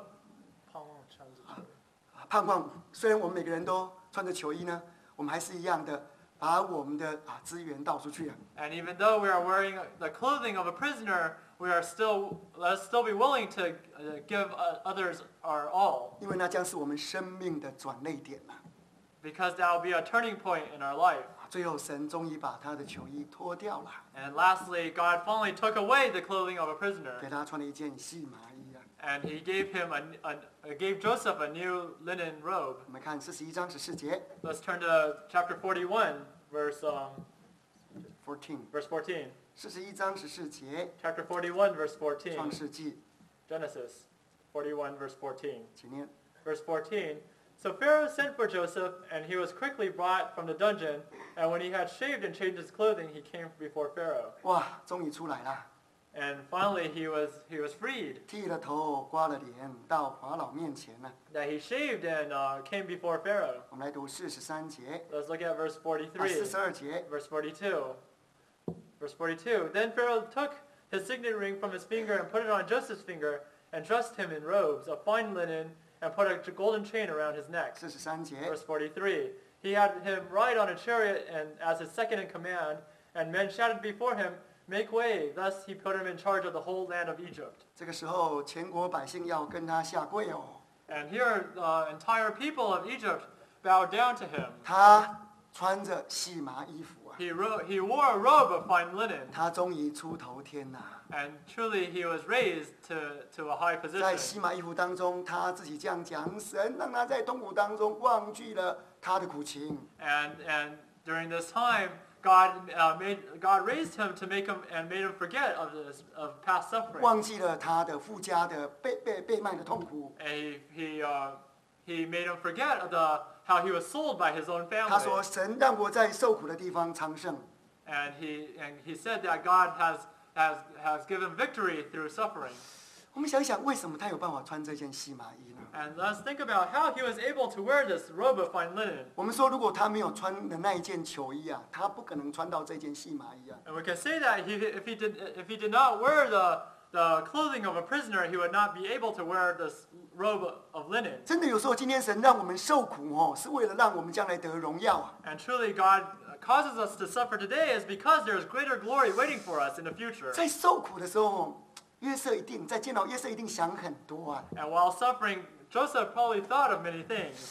啊盼望虽然我们每个人都穿着球衣呢，我们还是一样的把我们的啊资源倒出去啊。 And even though we are wearing the clothing of a prisoner, we are still, let us still be willing to uh, give uh, others our all, 因为那将是我们生命的转捩点啊。 because that will be a turning point in our life. 最后，神终于把他的球衣脱掉了， And lastly, God finally took away the clothing of a prisoner, 给他穿了一件细麻衣啊。 and he gave him a, a, a gave Joseph a new linen robe. 我们看四十一章十四节 Let's turn to chapter forty-one, verse um, ，fourteen， verse fourteen. 四十一章十四节， Chapter forty-one, verse 创 fourteen. 世纪， Genesis forty-one, verse fourteen. 请念。 Verse fourteen. So Pharaoh sent for Joseph, and he was quickly brought from the dungeon. And when he had shaved and changed his clothing, he came before Pharaoh. 哇，终于出来了， And finally, he was he was freed. 剃了头，刮了脸，到法老面前了。 That he shaved and uh, came before Pharaoh. 我们来读四十三节， Let's look at verse 啊， forty-three. 四十二节。 Verse forty-two. Verse forty-two. Then Pharaoh took his signet ring from his finger and put it on Joseph's finger, and dressed him in robes of fine linen, and put a golden chain around his neck. 四十三节， Verse forty-three. He had him ride on a chariot and as his second in command, and men shouted before him, "Make way!" Thus he put him in charge of the whole land of Egypt. 这个时候全国百姓要跟他下跪哦。 And here the entire people of Egypt bowed down to him. 他穿着细麻衣服啊， He, ro- he wore a robe of fine linen, 他终于出头天呐、 and truly he was raised to, to a high 在 position. 细麻衣服当中，他自己这样讲，神让他在痛苦当中忘记了他的苦情。 And, and during this time, God, uh, made, God raised him to make him and made him forget of, this, of past suffering. 忘记了他的附加的被被被卖的痛苦。 And he, he, uh, he made him forget of the, how he was sold by his own 他说：“ family. 神让我在受苦的地方昌盛。 And he, and he said that God has, has, has given victory through suffering. ” 我们想一想，为什么他有办法穿这件细麻衣呢？ And let's think about how he was able to wear this robe of fine linen. 我们说，如果他没有穿的那一件球衣啊，他不可能穿到这件细麻衣啊。 And we can say that he, if, he did, if he did not wear the, the clothing of a prisoner, he would not be able to wear this robe of linen. 真的，有时候今天神让我们受苦哦，是为了让我们将来得荣耀啊。 And truly God causes us to suffer today is because there is greater glory waiting for us in the future. 在受苦的时候，约瑟一定在监牢，约瑟一定想很多啊。 And while suffering, Joseph probably thought of many things.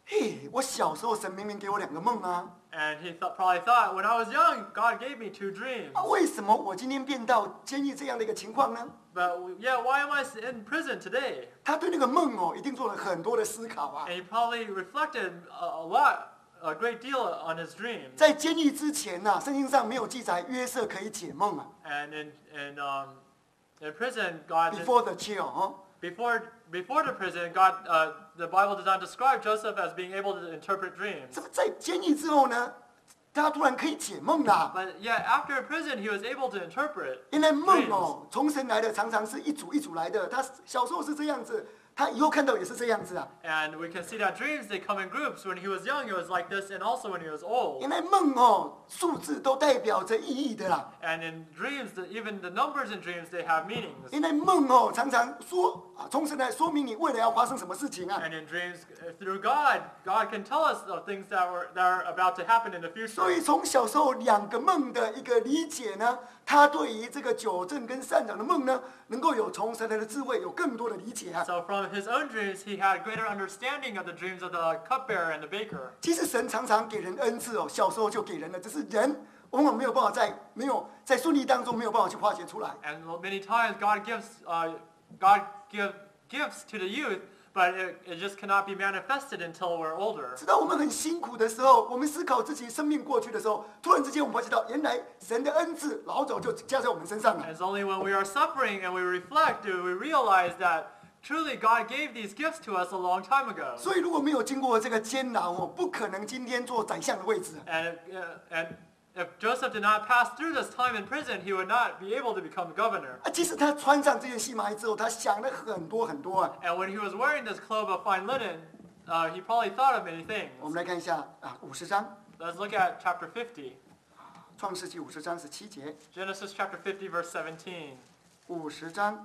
嘿，我小时候神明明给我两个梦啊， And he th- probably thought, when I was young, God gave me two dreams. 啊，为什么我今天变到监狱这样的一个情况呢？ But yeah, why am I in prison today? 他对那个梦哦，一定做了很多的思考啊。 And he probably reflected a, a lot, a great deal on his dreams. 在监狱之前呐、圣经上没有记载约瑟可以解梦啊。 And in in um, in prison, God did- Before the jail 哦， before before the prison, God uh, the Bible does not describe Joseph as being able to interpret dreams. 这个在监狱之后呢，他突然可以解梦啦。 But yeah, after prison, he was able to interpret. 原来梦哦，从神来的，常常是一组一组来的。他小时候是这样子，他以后看到也是这样子啊。 And we can see that dreams, they come in groups. When he was young, it was like this, and also when he was old. 原来梦哦，数字都代表着意义的啦。 And in dreams, the, even the numbers in dreams, they have meanings. 原来梦哦，常常说啊，从神来说明你未来要发生什么事情啊。 And in dreams, uh, through God, God can tell us of things that were that are about to happen in the 所以 future. 从小时候两个梦的一个理解呢，他对于这个九正跟善长的梦呢，能够有从神来的智慧，有更多的理解啊。 So from his own dreams, he had greater understanding of the dreams of the cupbearer and the baker. 其实神常常给人恩赐哦，小时候就给人了，只是人往往没有办法在没有在顺利当中没有办法去化解出来。 And many times, God gives uh, God give gifts to the youth, but it, it just cannot be manifested until we're older. 直到我们很辛苦的时候，我们思考自己生命过去的时候，突然之间我们发现到，原来神的恩赐老早就加在我们身上了。 And it's only when we are suffering and we reflect do we realize that truly God gave these gifts to us a long time ago. 所以如果没有经过这个煎熬哦，不可能今天做宰相的位置。 And, uh, and if Joseph did not pass through this time in prison, he would not be able to become governor. 啊，其实他穿上这件细麻衣之后，他想了很多很多啊。 And when he was wearing this cloak of fine linen, uh, he probably thought of many 我 things. 们来看一下啊，五十章， Let's look at chapter fifty. 创世纪五十章十七节， Genesis chapter fifty, verse seventeen. 五十章，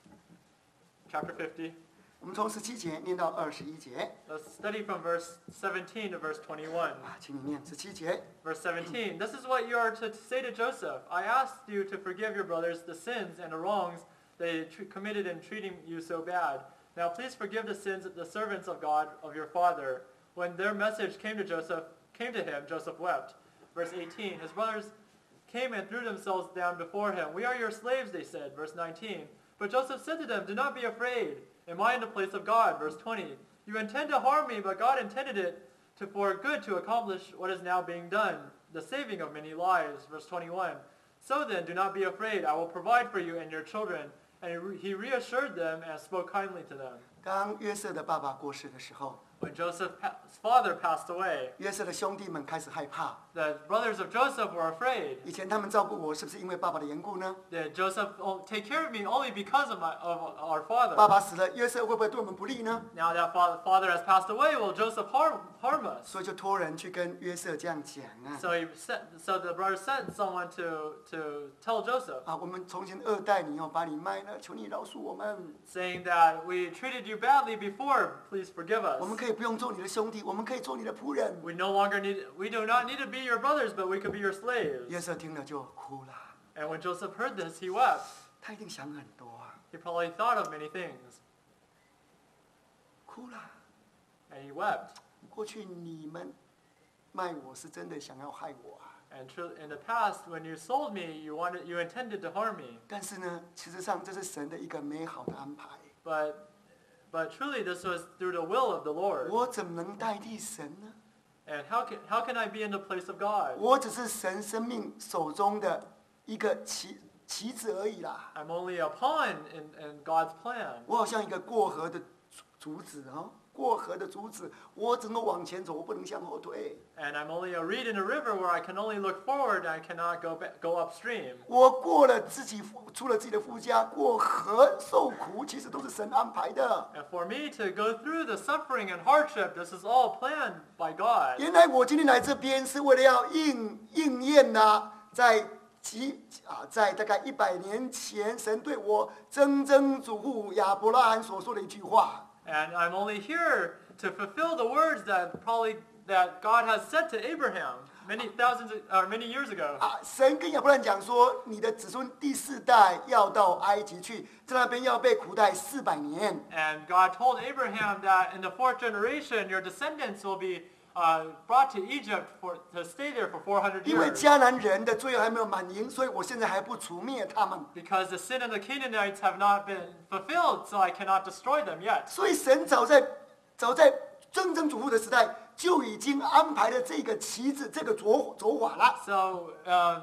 Chapter fifty. 我们从十七节念到二十一节 Let's study from verse seventeen to verse twenty-one. 啊，请你念十七节。 Verse seventeen, this is what you are to say to Joseph. I asked you to forgive your brothers the sins and the wrongs they tr- committed in treating you so bad. Now please forgive the sins of the servants of God, of your father. When their message came to Joseph, came to him, Joseph wept. Verse eighteen, his brothers came and threw themselves down before him. We are your slaves, they said. Verse nineteen, but Joseph said to them, do not be afraid. Am I in the place of God? Verse twenty, you intend to harm me, but God intended it to for good to accomplish what is now being done, the saving of many lives. Verse twenty-one, so then do not be afraid. I will provide for you and your children. And he re- he reassured them and spoke kindly to them. 当约瑟的爸爸过世的时候， When Joseph's pa- father passed away, 约瑟的兄弟们开始害怕。 the brothers of Joseph were afraid. 以前他们照顾我，是不是因为爸爸的缘故呢？ Did Joseph o- take care of me only because of, my, of our 爸 father? 爸死了，约瑟会不会对我们不利呢？ Now that fa- father has passed away, will Joseph harm, harm us? 所以就托人去跟约瑟这样讲啊。 So he sent, so the brothers sent someone to, to tell Joseph, 啊，我们从前恶待你哦，把你卖了，求你饶恕我们。 saying that we treated you badly before, please forgive 我们 us. 可以不用做你的兄弟，我们可以做你的仆人。 We no longer need, we do not need to be your brothers, but we could be your slaves. 约瑟听了就哭了， And when Joseph heard this, he wept. 他一定想很多啊， He probably thought of many things. 哭了。 And he wept. 过去你们卖我是真的想要害我啊， And tru- in the past, when you sold me, you wanted, you intended to harm me. 但是呢，事实上这是神的一个美好的安排。 But, but truly, this was through the will of the Lord. 我怎么能代替神呢？ And how can, how can I be in the place of God? 我只是神生命手中的一个棋棋子而已啦。 I'm only a pawn in, in God's plan. 我好像一个过河的竹子哦，过河的竹子，我只能往前走，我不能向后退。 And I'm only a reed in a river where I can only look forward and I cannot go back, go upstream. 我过了自己出了自己的夫家，过河受苦，其实都是神安排的。 And for me to go through the suffering and hardship, this is all planned by God. 原来我今天来这边是为了要应应验呐、在几啊，在大概一百年前，神对我曾曾祖父亚伯拉罕所说的一句话。 And I'm only here to fulfill the words that probably that God has said to Abraham many thousands or many years ago. 啊，神跟亚伯兰讲说，你的子孙第四代要到埃及去，在那边要被苦待四百年。 And God told Abraham that in the fourth generation, your descendants will be uh, brought to Egypt for to stay there for four hundred 因为 years. 迦南人的罪恶还没有满盈，所以我现在还不除灭他们。 Because the sin of the Canaanites have not been fulfilled, so I cannot destroy them yet. 所以神早在早在曾曾祖父的时代就已经安排了这个旗子，这个着着法了。 So um,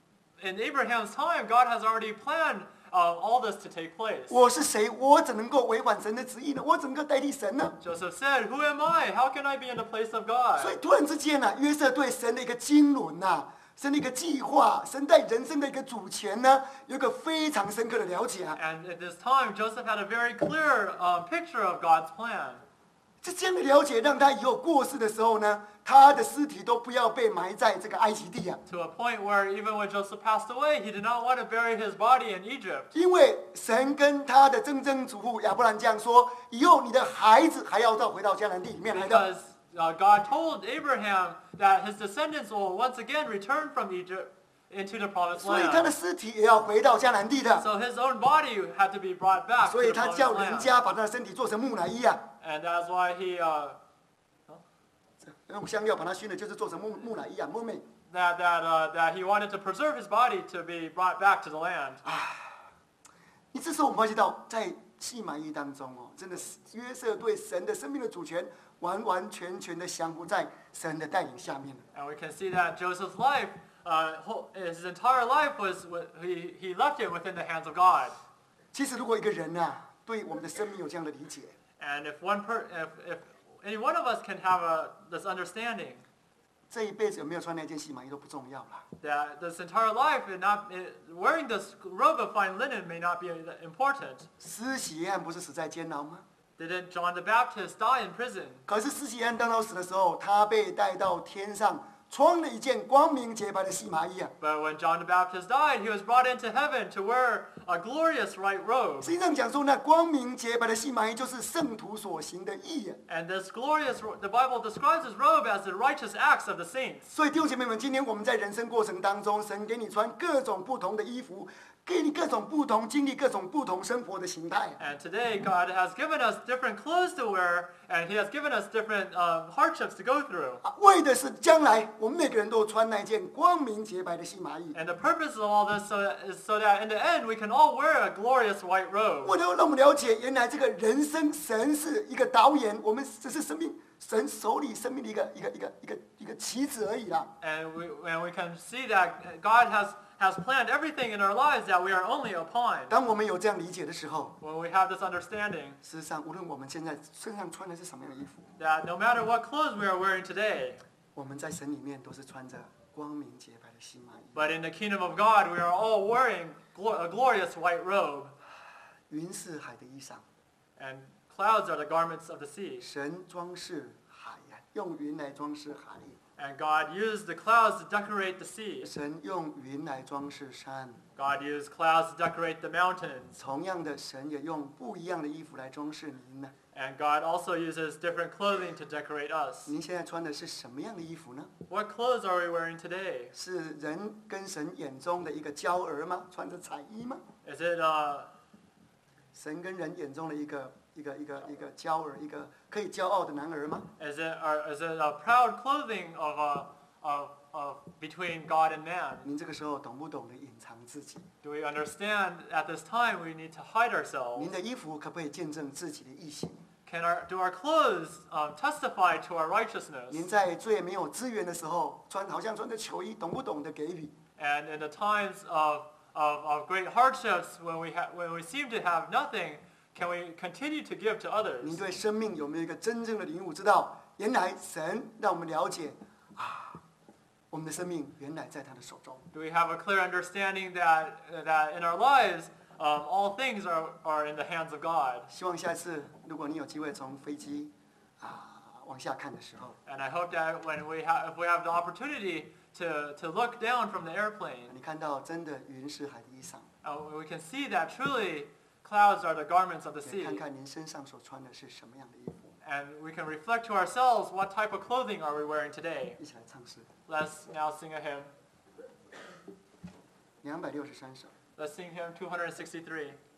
in Abraham's time, God has already planned uh, all this to take place. 我是谁？我怎能够违反神的旨意呢？我怎能够代替神呢？ Joseph said, "Who am I? How can I be in the place of 所以 God?" 突然之间呢、约瑟对神的一个经纶呐、神的一个计划，神在人生的一个主权呢，有一个非常深刻的了解啊。 And at this time, Joseph had a very clear um, picture of God's plan. 这这样的了解，让他以后过世的时候呢，他的尸体都不要被埋在这个埃及地啊。 To a point where even when Joseph passed away, he did not want to bury his body in Egypt. 因为神跟他的曾曾祖父亚伯兰这样说：以后你的孩子还要到回到迦南地里面来的。 Because uh, God told Abraham that his descendants will once again return from Egypt into the promised 所以他的 land. 尸体也要回到迦南地的。 So his own body had to be brought back 所 to 以 the 他 promised 叫人 land. 家把他的身体做成木乃伊啊， And that's why he, uh, 用香料把它熏了，就是做成木木乃伊啊，木美。 that, that, uh, that he wanted to preserve his body to be brought back to the land. 你这时候我们发现到，在戏码一当中哦，真的是约瑟对神的生命的主权完完全全的降服在神的带领下面。 And we can see that Joseph's life, uh, whole- his entire life was, wi- he, he left it within the hands of God. 其实，如果一个人呐、啊，对我们的生命有这样的理解， And if one per, if, if any one of us can have a, this understanding 这一辈子有没有穿那件戏码衣都不重要了。 that this entire life, and not it, wearing this robe of fine linen may not be important. 施洗约翰不是死在监牢吗？ Didn't John the Baptist die in prison? 可是施洗约翰当他死的时候，他被带到天上，穿了一件光明洁白的细麻衣啊。 But when John the Baptist died, he was brought into heaven to wear a glorious white robe. 实际上讲说，那光明洁白的细麻衣就是圣徒所行的义啊。 And this glorious, ro- the Bible describes his robe as the righteous acts of the saints. 所以弟兄姐妹们，今天我们在人生过程当中，神给你穿各种不同的衣服，给你各种不同经历、各种不同生活的形态。 And today, God has given us different clothes to wear, and He has given us different um, hardships to go through. 啊，为的是将来我们每个人都穿那件光明洁白的细麻衣， And the purpose of all this so that, is so that in the end, we can all wear a glorious white robe. 为了让我们了解，原来这个人生神是一个导演，我们只是生命神手里生命的一个一个一个一个一个棋子而已啦。 And we, and we can see that God has, has planned everything in our lives that we are only a pawn. 当我们有这样理解的时候， When we have this understanding 事实上，无论我们现在身上穿的是什么样的衣服， that no matter what clothes we are wearing today, 我们在神里面都是穿着光明洁白的细麻衣。 but in the kingdom of God, we are all wearing glo- a glorious white robe, 云是海的衣裳， and clouds are the garments of the sea. 神装饰海呀，用云来装饰海， And God used the clouds to decorate the sea. 神用云来装饰山。 God used clouds to decorate the mountains. 同样的，神也用不一样的衣服来装饰您呢。 And God also uses different clothing to decorate us. 您现在穿的是什么样的衣服呢？ What clothes are we wearing today? 是人跟神眼中的一个娇儿吗？穿着彩衣吗？ Is it uh, 神跟人眼中的一个一个一个一个娇儿，一个可以骄傲的男儿吗？ is it or is it a proud clothing of uh, of of between God and man? 您这个时候懂不懂得隐藏自己？ Do we understand at this time we need to hide ourselves? 您的衣服可不可以见证自己的义行？ Can our do our clothes um, testify to our righteousness? 您在最没有资源的时候，穿好像穿着球衣，懂不懂得给予？ And in the times of of, of great hardships, when we ha- when we seem to have nothing, can we continue to give to 您 others? 对生命有没有一个真正的领悟？知道原来神让我们了解啊，我们的生命原来在他的手中。 Do we have a clear understanding that that in our lives, um, all things are, are in the hands of God? 希望下次如果你有机会从飞机啊往下看的时候， And I hope that when we have, if we have the opportunity to, to look down from the airplane, 你看到真的云是海的衣裳， uh, we can see that truly clouds are the garments of the 也 sea. 看看您身上所穿的是什么样的衣服。 And we can reflect to ourselves what type of clothing are we wearing today. 一起来唱诗， Let's now sing a hymn. 两百六十三首。 Let's sing hymn two hundred sixty-three.